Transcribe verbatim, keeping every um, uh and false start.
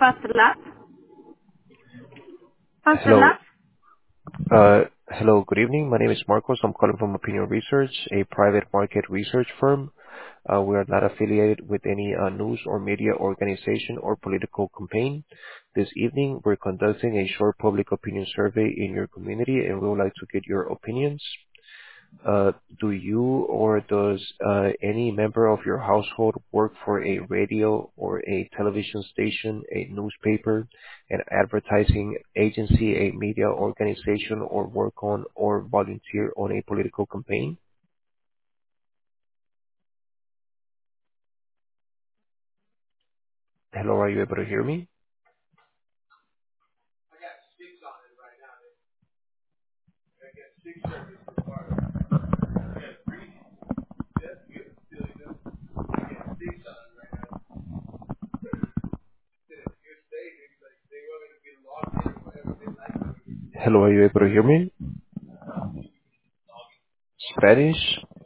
Fast Lab. Fast Hello. Lab. Uh, Hello, good evening. My name is Marcos. I'm calling from Opinion Research, a private market research firm. Uh, We are not affiliated with any uh, news or media organization or political campaign. This evening, we're conducting a short public opinion survey in your community, and we would like to get your opinions. Uh, do you or does uh, any member of your household work for a radio or a television station, a newspaper, an advertising agency, a media organization, or work on or volunteer on a political campaign? Hello, are you able to hear me? Hello, are you able to hear me? Spanish?